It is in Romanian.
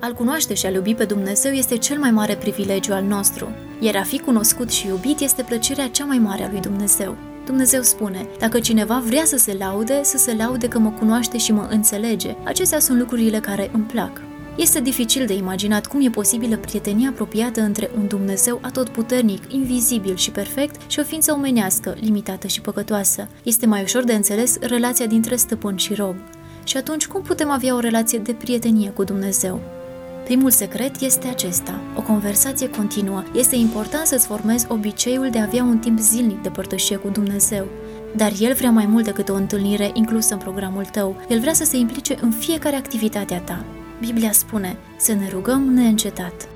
A-L cunoaște și a-L iubi pe Dumnezeu este cel mai mare privilegiu al nostru, iar a fi cunoscut și iubit este plăcerea cea mai mare a lui Dumnezeu. Dumnezeu spune, dacă cineva vrea să se laude că mă cunoaște și mă înțelege. Acestea sunt lucrurile care îmi plac. Este dificil de imaginat cum e posibilă prietenia apropiată între un Dumnezeu atotputernic, invizibil și perfect și o ființă omenească, limitată și păcătoasă. Este mai ușor de înțeles relația dintre stăpân și rob. Și atunci cum putem avea o relație de prietenie cu Dumnezeu? Primul secret este acesta, o conversație continuă. Este important să-ți formezi obiceiul de a avea un timp zilnic de părtășie cu Dumnezeu. Dar El vrea mai mult decât o întâlnire inclusă în programul tău. El vrea să se implice în fiecare activitate a ta. Biblia spune să ne rugăm neîncetat.